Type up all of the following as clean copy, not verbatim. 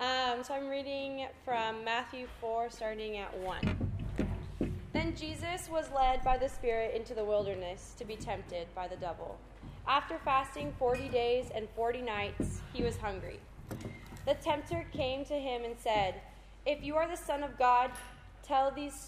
So I'm reading from Matthew 4, starting at 1. Then Jesus was led by the Spirit into the wilderness to be tempted by the devil. After fasting 40 days and 40 nights, he was hungry. The tempter came to him and said, "If you are the Son of God, tell these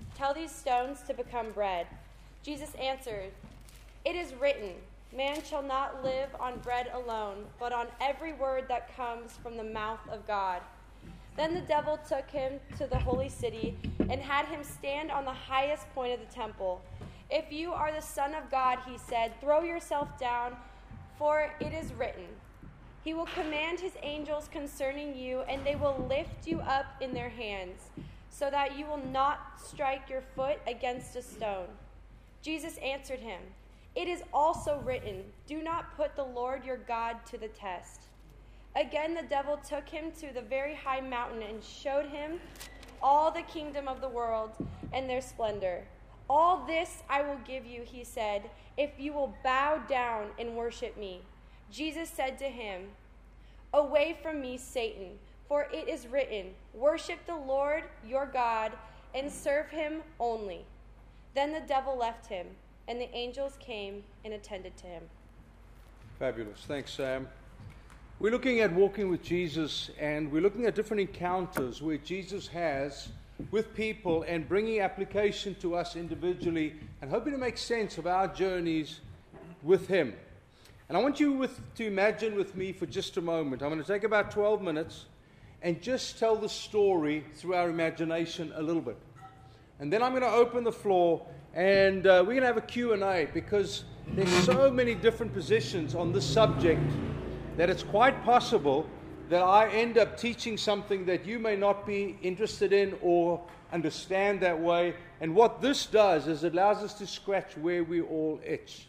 stones to become bread." Jesus answered, "It is written, man shall not live on bread alone, but on every word that comes from the mouth of God." Then the devil took him to the holy city and had him stand on the highest point of the temple. "If you are the Son of God," he said, "throw yourself down, for it is written, he will command his angels concerning you, and they will lift you up in their hands, so that you will not strike your foot against a stone." Jesus answered him, "It is also written, do not put the Lord your God to the test." Again the devil took him to the very high mountain and showed him all the kingdom of the world and their splendor. "All this I will give you," he said, "if you will bow down and worship me." Jesus said to him, "Away from me, Satan, for it is written, worship the Lord your God and serve him only." Then the devil left him, and the angels came and attended to him. Fabulous. Thanks, Sam. We're looking at walking with Jesus, and we're looking at different encounters where Jesus has with people and bringing application to us individually and hoping to make sense of our journeys with him. And I want you to imagine with me for just a moment. I'm going to take about 12 minutes and just tell the story through our imagination a little bit. And then I'm going to open the floor, and we're going to have a Q&A, because there's so many different positions on this subject that it's quite possible that I end up teaching something that you may not be interested in or understand that way. And what this does is it allows us to scratch where we all itch.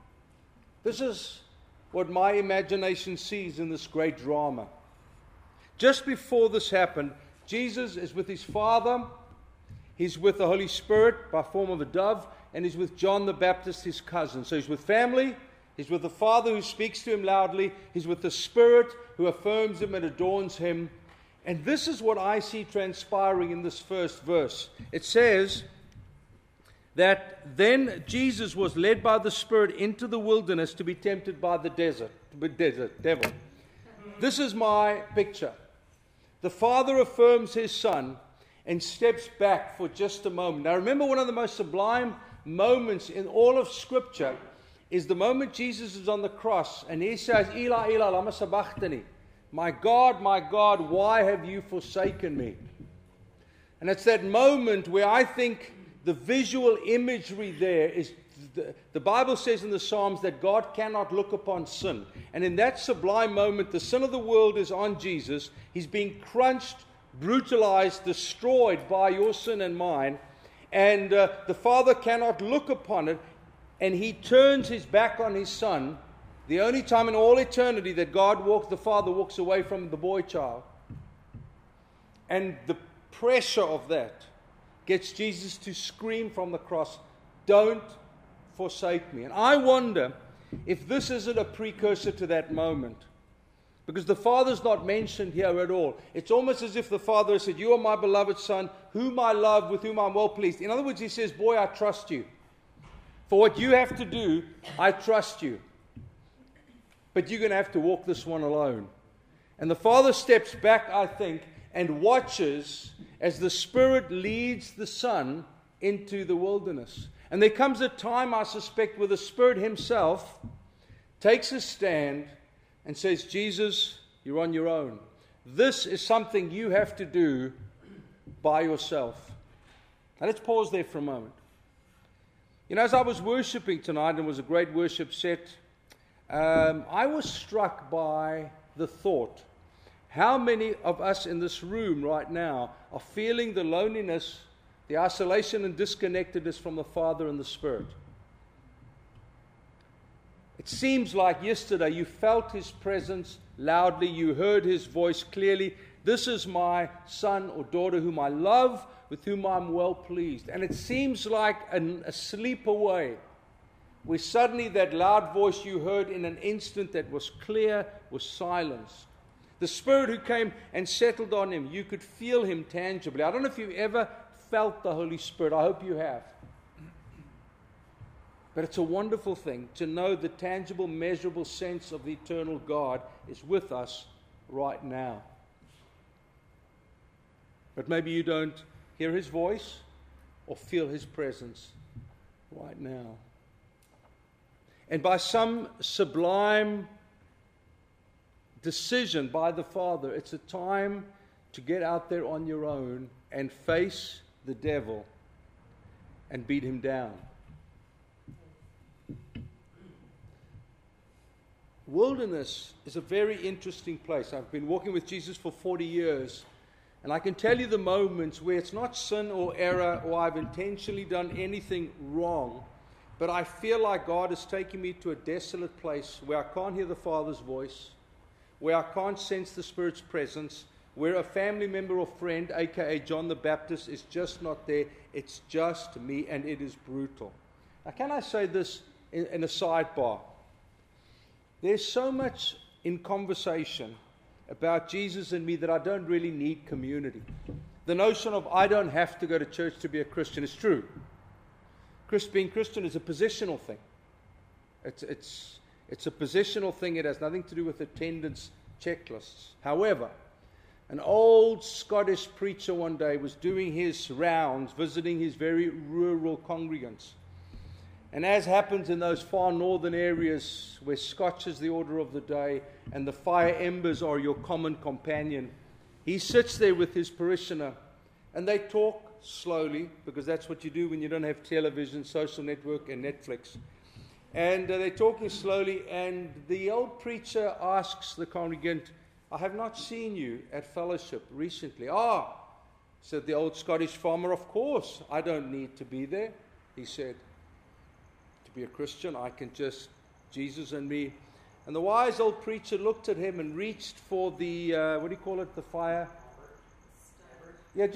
This is what my imagination sees in this great drama. Just before this happened, Jesus is with his Father, he's with the Holy Spirit by form of a dove, and he's with John the Baptist, his cousin. So he's with family, he's with the Father who speaks to him loudly, he's with the Spirit who affirms him and adorns him. And this is what I see transpiring in this first verse. It says that then Jesus was led by the Spirit into the wilderness to be tempted by the devil. This is my picture. The Father affirms his Son and steps back for just a moment. Now remember, one of the most sublime moments in all of Scripture is the moment Jesus is on the cross and he says, "Eli, Eli, lama sabachthani." My God, why have you forsaken me?" And it's that moment where I think the visual imagery there is, the Bible says in the Psalms that God cannot look upon sin. And in that sublime moment, the sin of the world is on Jesus. He's being crunched, brutalized, destroyed by your sin and mine. And the Father cannot look upon it. And he turns his back on his Son. The only time in all eternity that the Father walks away from the boy child. And the pressure of that gets Jesus to scream from the cross, "Don't forsake me." And I wonder if this isn't a precursor to that moment. Because the Father's not mentioned here at all. It's almost as if the Father said, "You are my beloved Son, whom I love, with whom I'm well pleased." In other words, he says, "Boy, I trust you. For what you have to do, I trust you. But you're going to have to walk this one alone." And the Father steps back, I think, and watches as the Spirit leads the Son into the wilderness. And there comes a time, I suspect, where the Spirit himself takes a stand and says, "Jesus, you're on your own. This is something you have to do by yourself." Now let's pause there for a moment. You know, as I was worshiping tonight, and it was a great worship set, I was struck by the thought, how many of us in this room right now are feeling the loneliness, the isolation and disconnectedness from the Father and the Spirit? It seems like yesterday you felt his presence loudly, you heard his voice clearly. "This is my son or daughter whom I love, with whom I'm well pleased." And it seems like a sleep away, where suddenly that loud voice you heard in an instant that was clear was silenced. The Spirit who came and settled on him, you could feel him tangibly. I don't know if you've ever felt the Holy Spirit. I hope you have. But it's a wonderful thing to know the tangible, measurable sense of the eternal God is with us right now. But maybe you don't hear his voice or feel his presence right now. And by some sublime decision by the Father, it's a time to get out there on your own and face the devil and beat him down. Wilderness is a very interesting place. I've been walking with Jesus for 40 years, and I can tell you the moments where it's not sin or error or I've intentionally done anything wrong, but I feel like God is taking me to a desolate place where I can't hear the Father's voice, where I can't sense the Spirit's presence, where a family member or friend, aka John the Baptist, is just not there. It's just me, and it is brutal. Now, can I say this in a sidebar? There's so much in conversation about Jesus and me that I don't really need community. The notion of I don't have to go to church to be a Christian is true. Being Christian is a positional thing. It's a positional thing. It has nothing to do with attendance checklists. However, an old Scottish preacher one day was doing his rounds, visiting his very rural congregants. And as happens in those far northern areas where Scotch is the order of the day and the fire embers are your common companion, he sits there with his parishioner and they talk slowly, because that's what you do when you don't have television, social network and Netflix. And they're talking slowly, and the old preacher asks the congregant, I have not seen you at fellowship recently. Ah, said the old Scottish farmer, of course, I don't need to be there, he said. To be a Christian, I can just, Jesus and me. And the wise old preacher looked at him and reached for the, what do you call it, the fire? Like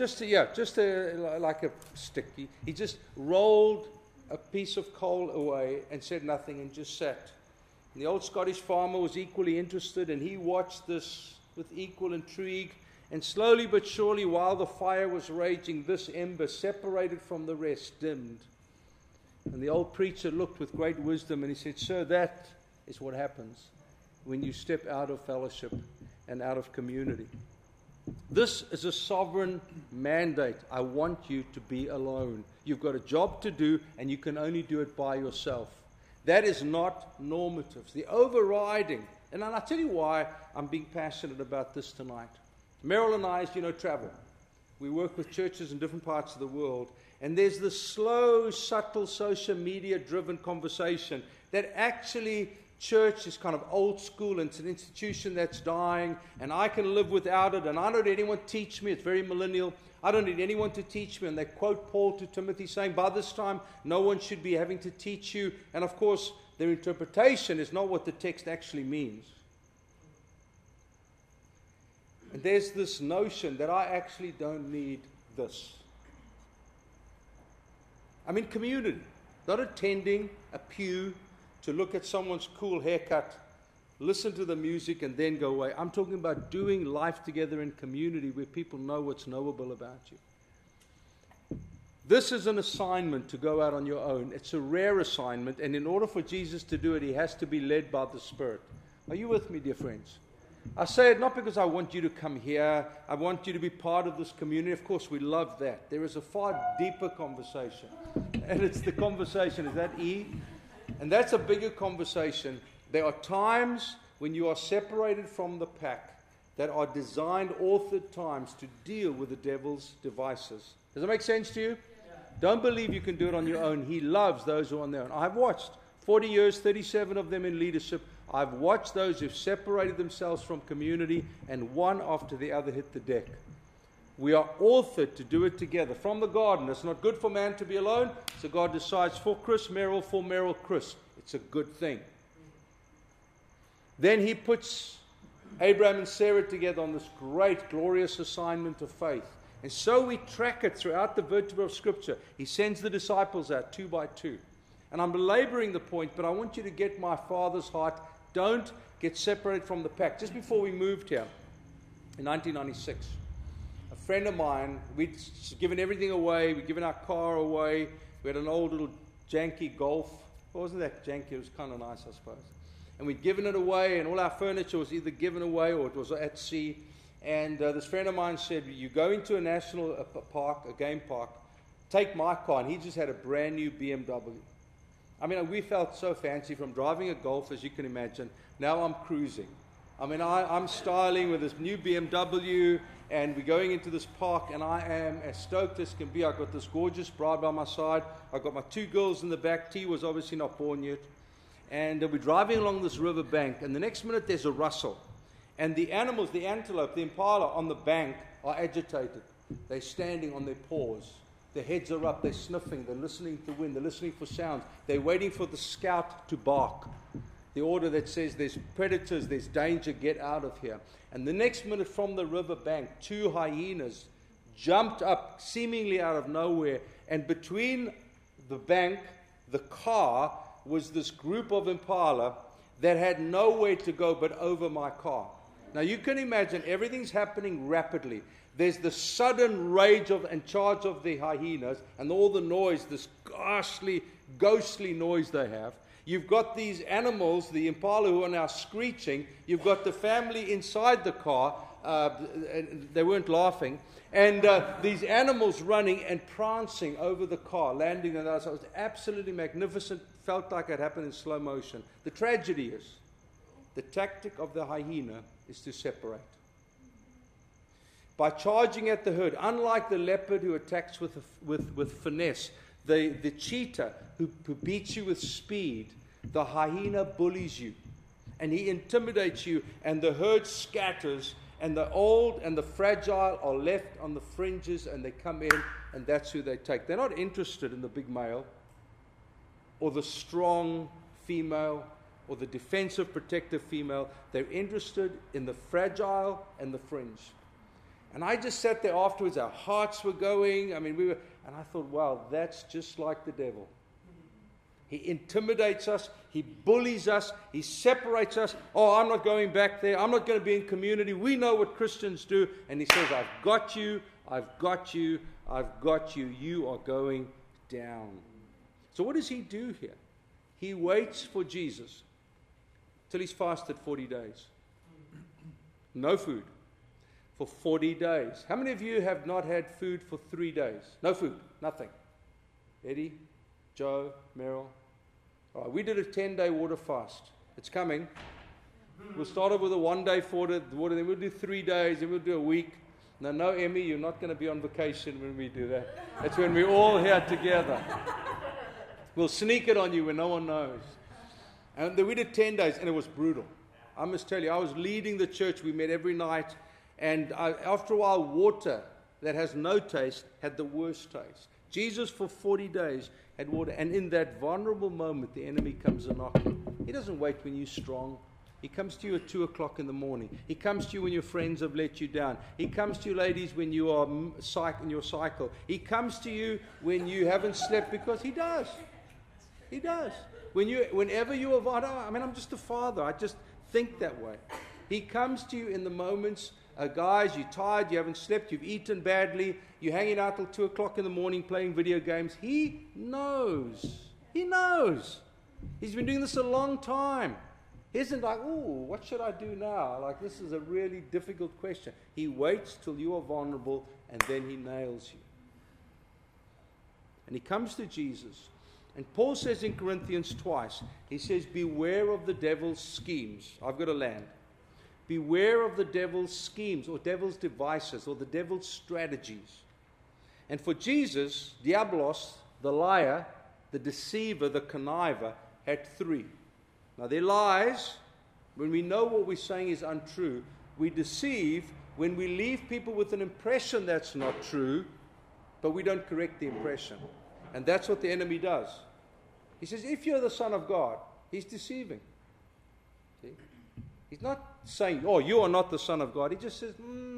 a stick. He just rolled a piece of coal away and said nothing and just sat. And the old Scottish farmer was equally interested, and he watched this with equal intrigue. And slowly but surely, while the fire was raging, this ember, separated from the rest, dimmed. And the old preacher looked with great wisdom and he said, Sir, that is what happens when you step out of fellowship and out of community. This is a sovereign mandate. I want you to be alone. You've got a job to do, and you can only do it by yourself. That is not normative. The overriding, and I'll tell you why I'm being passionate about this tonight. Meryl and I, as you know, travel. We work with churches in different parts of the world, and there's this slow, subtle, social media-driven conversation that actually church is kind of old school, and it's an institution that's dying, and I can live without it, and I don't need anyone to teach me. It's very millennial. I don't need anyone to teach me. And they quote Paul to Timothy saying, by this time, no one should be having to teach you. And of course, their interpretation is not what the text actually means. And there's this notion that I actually don't need this. I'm in community, not attending a pew to look at someone's cool haircut, listen to the music, and then go away. I'm talking about doing life together in community where people know what's knowable about you. This is an assignment to go out on your own. It's a rare assignment, and in order for Jesus to do it, he has to be led by the Spirit. Are you with me, dear friends? I say it not because I want you to come here. I want you to be part of this community. Of course, we love that. There is a far deeper conversation, and it's the conversation. Is that E? And that's a bigger conversation. There are times when you are separated from the pack that are designed, authored times to deal with the devil's devices. Does that make sense to you? Yeah. Don't believe you can do it on your own. He loves those who are on their own. I've watched 40 years, 37 of them in leadership. I've watched those who've separated themselves from community, and one after the other hit the deck. We are authored to do it together. From the garden, it's not good for man to be alone, so God decides for Meryl, Chris. It's a good thing. Then he puts Abraham and Sarah together on this great, glorious assignment of faith. And so we track it throughout the vertebra of Scripture. He sends the disciples out 2 by 2. And I'm belaboring the point, but I want you to get my Father's heart. Don't get separated from the pack. Just before we moved here, in 1996. A friend of mine, we'd given everything away. We'd given our car away. We had an old little janky Golf. Well, wasn't that janky? It was kind of nice, I suppose. And we'd given it away, and all our furniture was either given away or it was at sea. And this friend of mine said, you go into a national park, a game park, take my car. And he just had a brand new BMW. I mean, we felt so fancy from driving a Golf, as you can imagine. Now I'm cruising. I mean, I'm styling with this new BMW, and we're going into this park, and I am as stoked as can be. I've got this gorgeous bride by my side. I've got my 2 girls in the back. T was obviously not born yet. And we're driving along this river bank, and the next minute there's a rustle. And the animals, the antelope, the impala on the bank are agitated. They're standing on their paws. Their heads are up, they're sniffing, they're listening to wind, they're listening for sounds. They're waiting for the scout to bark. The order that says there's predators, there's danger, get out of here. And the next minute from the river bank, 2 hyenas jumped up seemingly out of nowhere. And between the bank, the car, was this group of impala that had nowhere to go but over my car. Now you can imagine everything's happening rapidly. There's the sudden rage and charge of the hyenas and all the noise, this ghostly noise they have. You've got these animals, the impala, who are now screeching. You've got the family inside the car. They weren't laughing. And these animals running and prancing over the car, landing on the other side. It was absolutely magnificent. Felt like it happened in slow motion. The tragedy is, the tactic of the hyena is to separate. By charging at the herd, unlike the leopard who attacks with finesse, the cheetah who beats you with speed, the hyena bullies you. And he intimidates you, and the herd scatters, and the old and the fragile are left on the fringes, and they come in, and that's who they take. They're not interested in the big male, or the strong female, or the defensive, protective female. They're interested in the fragile and the fringe. And I just sat there afterwards, our hearts were going. I mean, and I thought, wow, that's just like the devil. He intimidates us, he bullies us, he separates us. Oh, I'm not going back there, I'm not going to be in community. We know what Christians do. And he says, I've got you, I've got you, I've got you. You are going down. So what does he do here? He waits for Jesus till he's fasted 40 days. No food. For 40 days. How many of you have not had food for 3 days? No food, nothing. Eddie, Joe, Meryl. All right, we did a 10-day water fast. It's coming. We'll start off with a 1-day water, then we'll do 3 days, then we'll do a week. No, Emmy, you're not going to be on vacation when we do that. That's when we're all here together. We'll sneak it on you when no one knows. And then we did 10 days, and it was brutal. I must tell you, I was leading the church. We met every night. And after a while, water that has no taste had the worst taste. Jesus, for 40 days, had water. And in that vulnerable moment, the enemy comes a knocking. He doesn't wait when you're strong. He comes to you at 2 o'clock in the morning. He comes to you when your friends have let you down. He comes to you, ladies, when you are in your cycle. He comes to you when you haven't slept, because he does. He does. Whenever you are vulnerable, I mean, I'm just a father. I just think that way. He comes to you in the moments. Guys, you're tired, you haven't slept, you've eaten badly, you're hanging out till 2 o'clock in the morning playing video games. He knows. He knows. He's been doing this a long time. He isn't like, oh, what should I do now? Like, this is a really difficult question. He waits till you are vulnerable, and then he nails you. And he comes to Jesus. And Paul says in Corinthians twice, he says, beware of the devil's schemes. I've got to land. Beware of the devil's schemes, or devil's devices, or the devil's strategies. And for Jesus, Diabolos, the liar, the deceiver, the conniver, had 3. Now, their lies, when we know what we're saying is untrue, we deceive when we leave people with an impression that's not true, but we don't correct the impression. And that's what the enemy does. He says, if you're the Son of God, he's deceiving. See? He's not saying, oh, you are not the Son of God. He just says,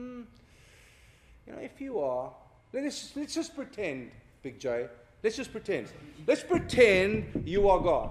if you are, let's just pretend, Big J. Let's just pretend. Let's pretend you are God.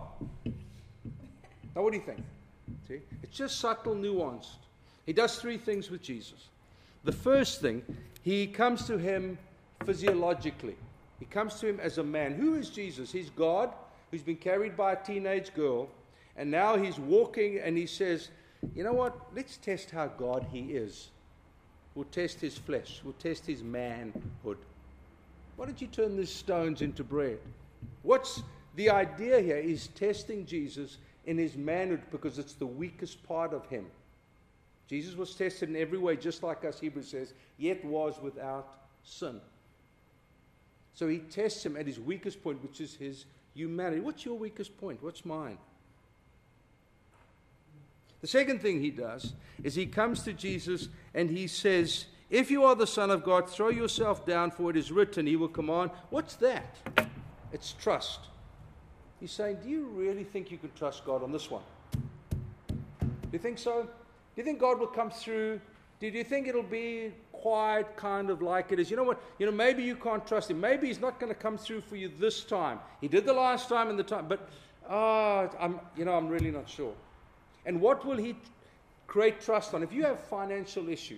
Now, what do you think? See? It's just subtle, nuanced. He does 3 things with Jesus. The first thing, he comes to him physiologically. He comes to him as a man. Who is Jesus? He's God who's been carried by a teenage girl, and now he's walking and he says, you know what? Let's test how God he is. We'll test his flesh. We'll test his manhood. Why don't you turn these stones into bread? What's the idea here is testing Jesus in his manhood because it's the weakest part of him. Jesus was tested in every way, just like us, Hebrews says, yet was without sin. So he tests him at his weakest point, which is his humanity. What's your weakest point? What's mine? The second thing he does is he comes to Jesus and he says, if you are the Son of God, throw yourself down, for it is written, he will command. What's that? It's trust. He's saying, do you really think you can trust God on this one? Do you think so? Do you think God will come through? Do you think it'll be quiet, kind of like it is? You know what? Maybe you can't trust him. Maybe he's not going to come through for you this time. He did the last time and the time, but I'm really not sure. And what will he create trust on? If you have financial issues,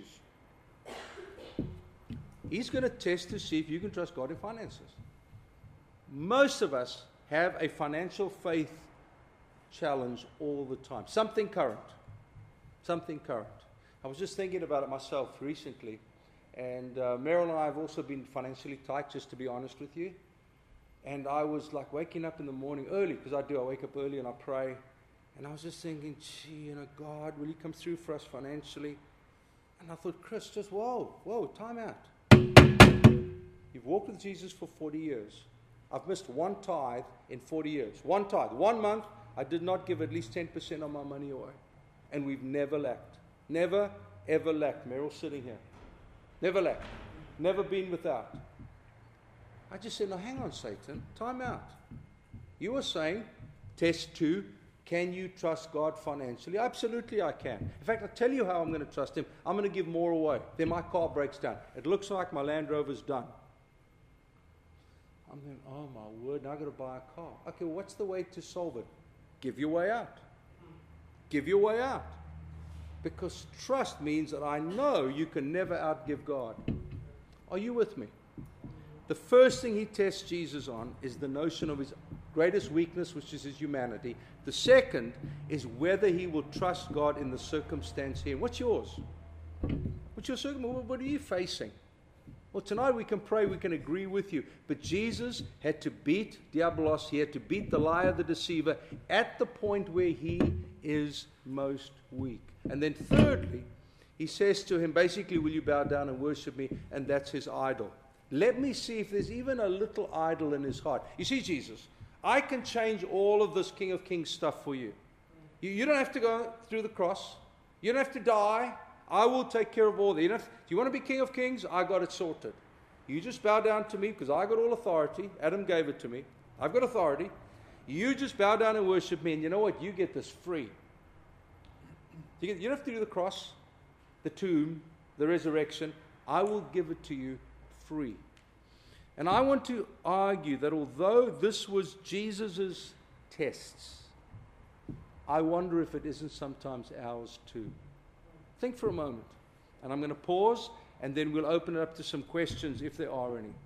he's going to test to see if you can trust God in finances. Most of us have a financial faith challenge all the time. Something current. I was just thinking about it myself recently. And Meryl and I have also been financially tight, just to be honest with you. And I was like waking up in the morning early, because I wake up early and I pray. And I was just thinking, gee, God, will you come through for us financially? And I thought, Chris, just whoa, time out. You've walked with Jesus for 40 years. I've missed one tithe in 40 years. One tithe. 1 month, I did not give at least 10% of my money away. And we've never lacked. Never, ever lacked. Meryl's sitting here. Never lacked. Never been without. I just said, no, hang on, Satan. Time out. You were saying, test 2, can you trust God financially? Absolutely I can. In fact, I'll tell you how I'm going to trust him. I'm going to give more away. Then my car breaks down. It looks like my Land Rover's done. I'm going, oh my word, now I've got to buy a car. Okay, well, what's the way to solve it? Give your way out. Give your way out. Because trust means that I know you can never outgive God. Are you with me? The first thing he tests Jesus on is the notion of his greatest weakness, which is his humanity. The second is whether he will trust God in the circumstance here. What's yours? What's your circumstance? What are you facing? Well, tonight we can pray, we can agree with you. But Jesus had to beat Diabolos, he had to beat the liar, the deceiver, at the point where he is most weak. And then thirdly, he says to him, basically, will you bow down and worship me? And that's his idol. Let me see if there's even a little idol in his heart. You see, Jesus, I can change all of this King of Kings stuff for you. You don't have to go through the cross. You don't have to die. I will take care of all that. Do you want to be King of Kings? I got it sorted. You just bow down to me because I got all authority. Adam gave it to me. I've got authority. You just bow down and worship me, and you know what? You get this free. You don't have to do the cross, the tomb, the resurrection. I will give it to you free. And I want to argue that although this was Jesus' tests, I wonder if it isn't sometimes ours too. Think for a moment. And I'm going to pause, and then we'll open it up to some questions if there are any.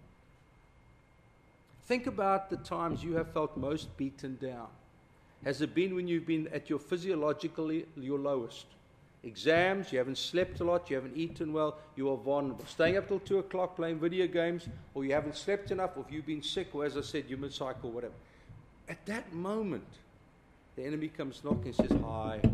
Think about the times you have felt most beaten down. Has it been when you've been at your physiologically your lowest? Exams, you haven't slept a lot, you haven't eaten well, you are vulnerable. Staying up till 2 o'clock playing video games, or you haven't slept enough, or if you've been sick, or as I said, you mid-cycle, whatever. At that moment, the enemy comes knocking and says,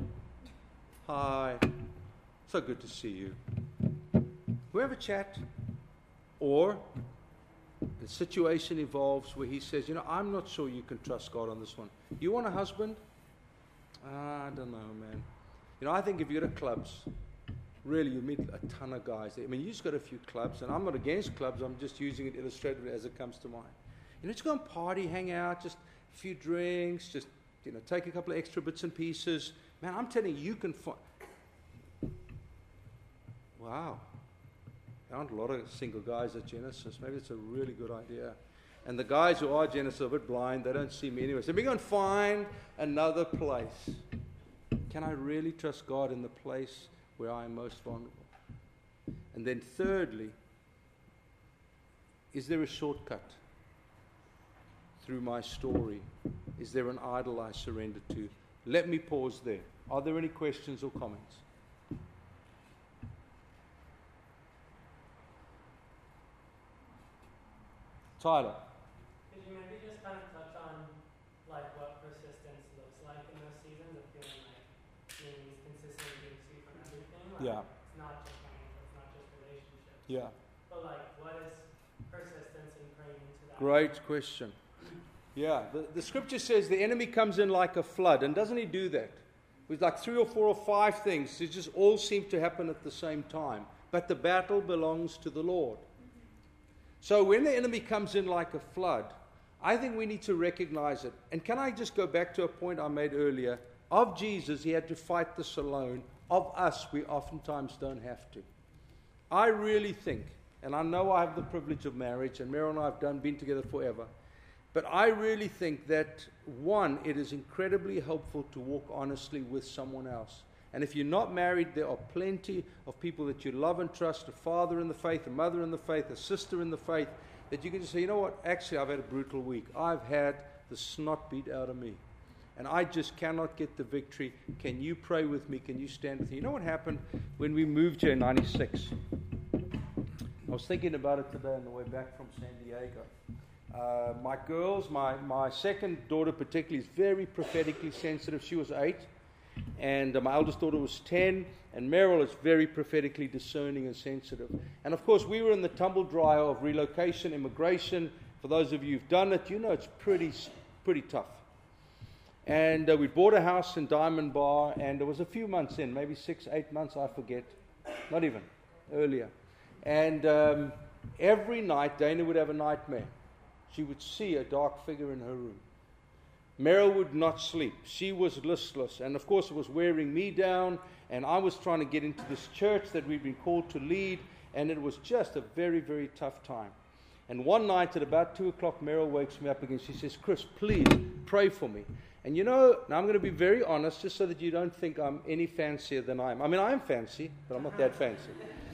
hi, so good to see you. We have a chat, or the situation evolves where he says, I'm not sure you can trust God on this one. You want a husband? I don't know, man. I think if you go to clubs, really you meet a ton of guys there. You just got a few clubs, and I'm not against clubs, I'm just using it illustratively as it comes to mind. Just go and party, hang out, just a few drinks, just, take a couple of extra bits and pieces. Man, I'm telling you, you can find... Wow. There aren't a lot of single guys at Genesis. Maybe it's a really good idea. And the guys who are Genesis are a bit blind. They don't see me anyway. So we're going to find another place. Can I really trust God in the place where I am most vulnerable? And then thirdly, is there a shortcut through my story? Is there an idol I surrender to? Let me pause there. Are there any questions or comments? Tyler. Could you maybe just kind of touch on like what persistence looks like in those seasons of feeling like being consistently being free from everything? Like, Yeah. It's not just financial, it's not just relationships. Yeah. But like, what is persistence in praying into that? Great question. Yeah, the scripture says the enemy comes in like a flood, and doesn't he do that? With like 3 or 4 or 5 things, it just all seem to happen at the same time. But the battle belongs to the Lord. So when the enemy comes in like a flood, I think we need to recognize it. And can I just go back to a point I made earlier? Of Jesus, he had to fight this alone. Of us, we oftentimes don't have to. I really think, and I know I have the privilege of marriage, and Meryl and I have been together forever, but I really think that, one, it is incredibly helpful to walk honestly with someone else. And if you're not married, there are plenty of people that you love and trust, a father in the faith, a mother in the faith, a sister in the faith, that you can just say, you know what, actually I've had a brutal week. I've had the snot beat out of me. And I just cannot get the victory. Can you pray with me? Can you stand with me? You know what happened when we moved here in 96? I was thinking about it today on the way back from San Diego. My girls, my second daughter particularly, is very prophetically sensitive. She was 8. And my eldest daughter was 10, and Meryl is very prophetically discerning and sensitive. And of course, we were in the tumble dryer of relocation, immigration. For those of you who've done it, you know it's pretty tough. And we bought a house in Diamond Bar, and it was a few months in, maybe 6-8 months, I forget, not even, earlier. And every night, Dana would have a nightmare. She would see a dark figure in her room. Meryl would not sleep. She was listless. And of course, it was wearing me down. And I was trying to get into this church that we'd been called to lead. And it was just a very, very tough time. And one night at about 2 o'clock, Meryl wakes me up again. She says, Chris, please pray for me. And you know, now I'm going to be very honest, just so that you don't think I'm any fancier than I am. I mean, I am fancy, but I'm not that fancy.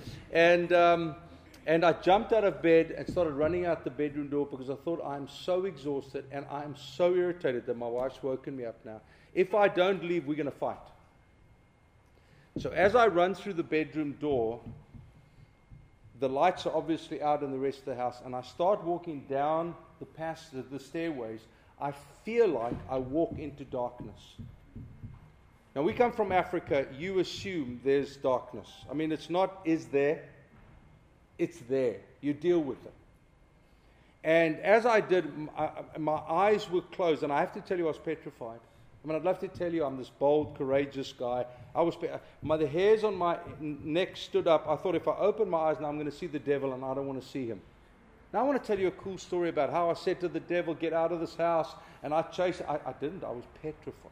And I jumped out of bed and started running out the bedroom door because I thought, I'm so exhausted and I'm so irritated that my wife's woken me up now. If I don't leave, we're going to fight. So as I run through the bedroom door, the lights are obviously out in the rest of the house, and I start walking down the stairways. I feel like I walk into darkness. Now, we come from Africa. You assume there's darkness. I mean, it's not, is there? It's there. You deal with it. And as I did, my eyes were closed, and I have to tell you, I was petrified. I mean, I'd love to tell you I'm this bold, courageous guy. The hairs on my neck stood up. I thought, if I open my eyes now, I'm going to see the devil, and I don't want to see him. Now, I want to tell you a cool story about how I said to the devil, get out of this house, and I chased. I didn't. I was petrified.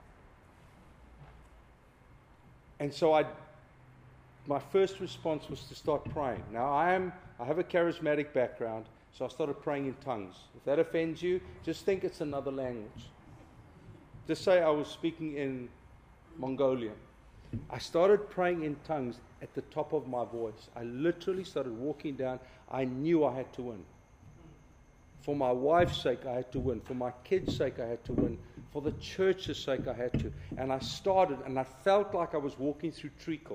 And so my first response was to start praying. Now, I have a charismatic background, so I started praying in tongues. If that offends you, just think it's another language. Just say I was speaking in Mongolian. I started praying in tongues at the top of my voice. I literally started walking down. I knew I had to win. For my wife's sake, I had to win. For my kids' sake, I had to win. For the church's sake, I had to. And I started, and I felt like I was walking through treacle.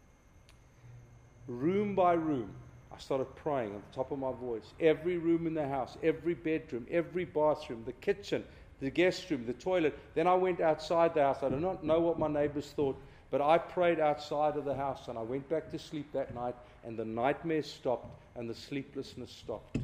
Room by room, I started praying at the top of my voice. Every room in the house, every bedroom, every bathroom, the kitchen, the guest room, the toilet. Then I went outside the house. I do not know what my neighbors thought, but I prayed outside of the house, and I went back to sleep that night, and the nightmares stopped, and the sleeplessness stopped.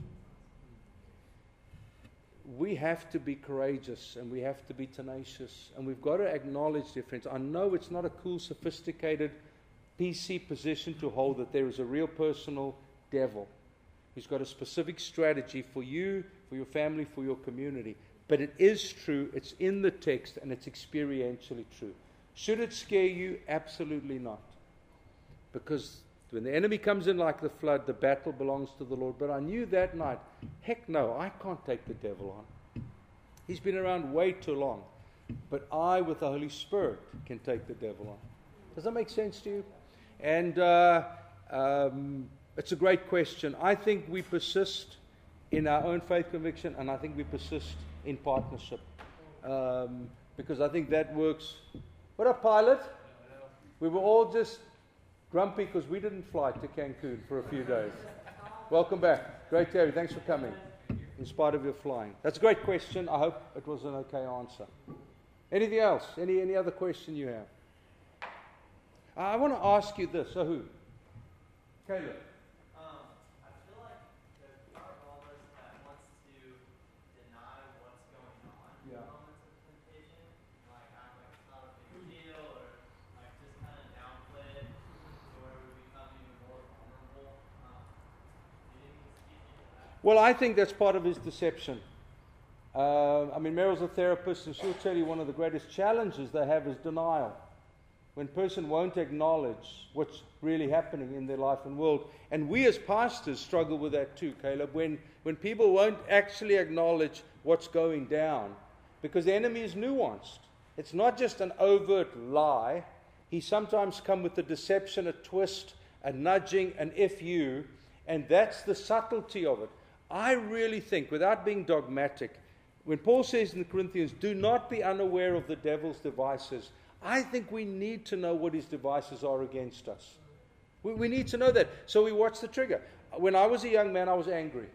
We have to be courageous, and we have to be tenacious, and we've got to acknowledge, dear friends, I know it's not a cool, sophisticated PC position to hold, that there is a real personal devil who's got a specific strategy for you, for your family, for your community. But it is true, it's in the text, and it's experientially true. Should it scare you? Absolutely not. Because when the enemy comes in like the flood, the battle belongs to the Lord. But I knew that night, heck no, I can't take the devil on. He's been around way too long. But I, with the Holy Spirit, can take the devil on. Does that make sense to you? And It's a great question. I think we persist in our own faith conviction, and I think we persist in partnership. Because I think that works. What up, pilot? We were all just grumpy because we didn't fly to Cancun for a few days. Welcome back. Great to have you. Thanks for coming, in spite of your flying. That's a great question. I hope it was an okay answer. Anything else? Any other question you have? I want to ask you this. So who? Caleb. I feel like there's part of all this that wants to deny what's going on in moments of temptation. Like, act like it's not a big deal, or like just kind of downplay it to where we become even more vulnerable. Do you think you can speak into that? Well, I think that's part of his deception. Meryl's a therapist, and she'll tell you one of the greatest challenges they have is denial. When a person won't acknowledge what's really happening in their life and world. And we as pastors struggle with that too, Caleb, when people won't actually acknowledge what's going down. Because the enemy is nuanced. It's not just an overt lie. He sometimes comes with a deception, a twist, a nudging, an if you, and that's the subtlety of it. I really think, without being dogmatic, when Paul says in the Corinthians, do not be unaware of the devil's devices, I think we need to know what his devices are against us. We need to know that. So we watch the trigger. When I was a young man, I was angry.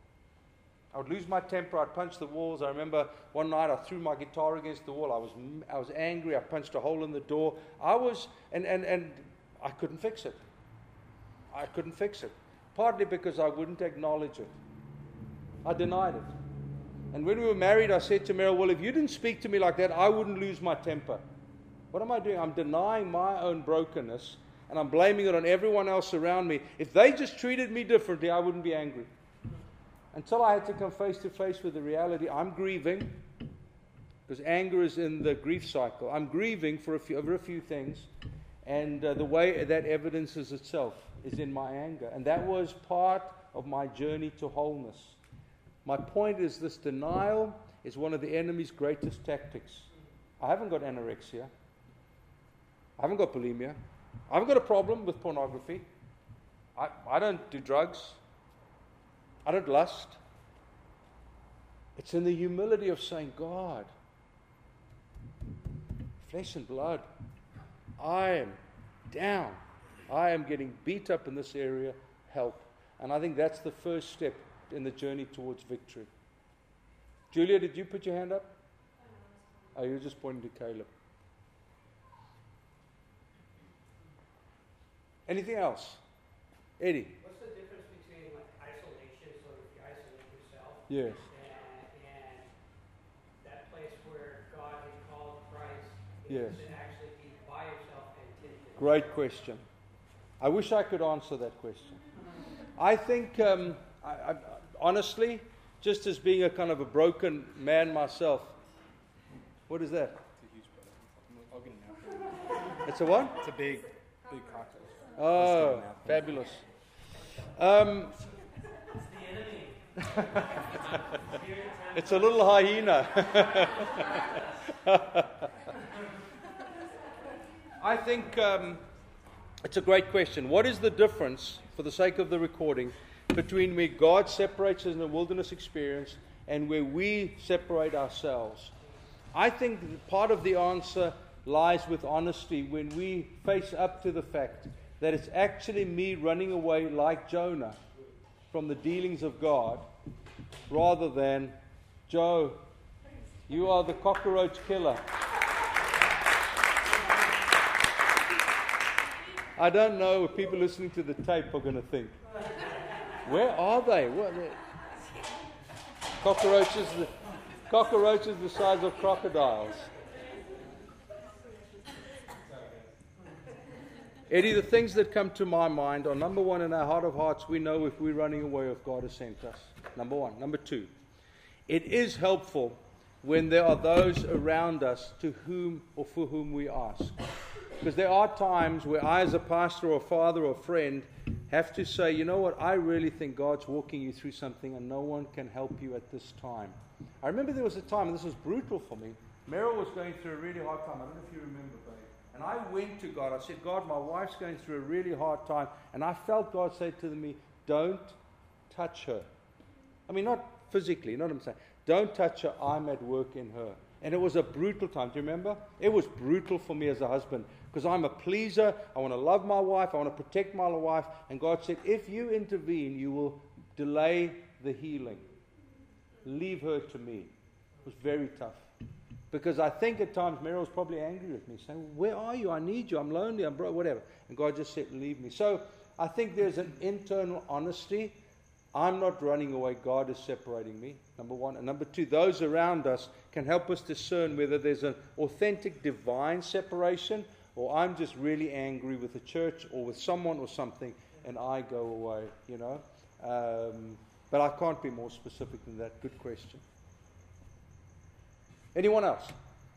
I would lose my temper. I'd punch the walls. I remember one night I threw my guitar against the wall. I was angry. I punched a hole in the door. And I couldn't fix it. I couldn't fix it. Partly because I wouldn't acknowledge it. I denied it. And when we were married, I said to Meryl, well, if you didn't speak to me like that, I wouldn't lose my temper. What am I doing? I'm denying my own brokenness, and I'm blaming it on everyone else around me. If they just treated me differently, I wouldn't be angry. Until I had to come face to face with the reality, I'm grieving, because anger is in the grief cycle. I'm grieving over a few things, and the way that evidences itself is in my anger. And that was part of my journey to wholeness. My point is this: denial is one of the enemy's greatest tactics. I haven't got anorexia. I haven't got bulimia. I haven't got a problem with pornography. I don't do drugs. I don't lust. It's in the humility of saying, God, flesh and blood, I am down. I am getting beat up in this area. Help. And I think that's the first step in the journey towards victory. Julia, did you put your hand up? Oh, you were just pointing to Caleb. Anything else? Eddie? What's the difference between like isolation, sort of you isolate yourself, Yes. and that place where God has called Christ Yes. to actually be by yourself and tempted? Great question. I wish I could answer that question. I think, I honestly, just as being a kind of a broken man myself, what is that? It's a huge butter. I'll get it now. It's a what? It's a big cocktail. Oh, fabulous. It's a little hyena. I think it's a great question. What is the difference, for the sake of the recording, between where God separates us in a wilderness experience and where we separate ourselves? I think that part of the answer lies with honesty when we face up to the fact that it's actually me running away like Jonah from the dealings of God, rather than, Joe, you are the cockroach killer. I don't know what people listening to the tape are going to think. Where are they? Cockroaches the size of crocodiles. Eddie, the things that come to my mind are, number one, in our heart of hearts, we know if we're running away if God has sent us. Number one. Number two, it is helpful when there are those around us to whom or for whom we ask. Because there are times where I, as a pastor or father or friend, have to say, you know what, I really think God's walking you through something and no one can help you at this time. I remember there was a time, and this was brutal for me, Meryl was going through a really hard time. I don't know if you remember, babe. And I went to God. I said, God, my wife's going through a really hard time. And I felt God say to me, don't touch her. I mean, not physically, you know what I'm saying? Don't touch her. I'm at work in her. And it was a brutal time. Do you remember? It was brutal for me as a husband because I'm a pleaser. I want to love my wife. I want to protect my wife. And God said, if you intervene, you will delay the healing. Leave her to me. It was very tough. Because I think at times Meryl was probably angry with me, saying, where are you? I need you. I'm lonely. I'm broke, whatever. And God just said, leave me. So I think there's an internal honesty. I'm not running away. God is separating me, number one. And number two, those around us can help us discern whether there's an authentic divine separation or I'm just really angry with the church or with someone or something and I go away, you know. But I can't be more specific than that. Good question. Anyone else?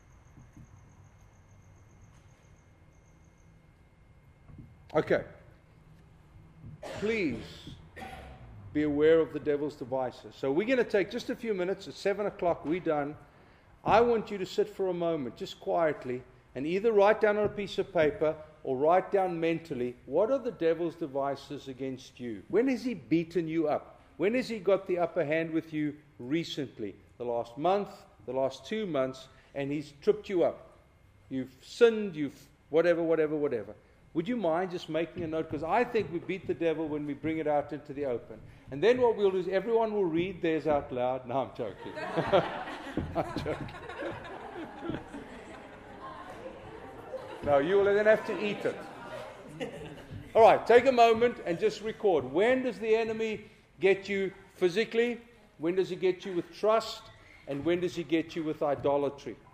Okay. Please be aware of the devil's devices. So we're going to take just a few minutes. At 7 o'clock, we're done. I want you to sit for a moment, just quietly, and either write down on a piece of paper or write down mentally, what are the devil's devices against you? When has he beaten you up? When has he got the upper hand with you recently? The last month, the last 2 months, and he's tripped you up. You've sinned, you've whatever. Would you mind just making a note? Because I think we beat the devil when we bring it out into the open. And then what we'll do is everyone will read theirs out loud. No, I'm joking. I'm joking. No, you will then have to eat it. All right, take a moment and just record. When does the enemy get you physically? When does he get you with trust? And when does he get you with idolatry?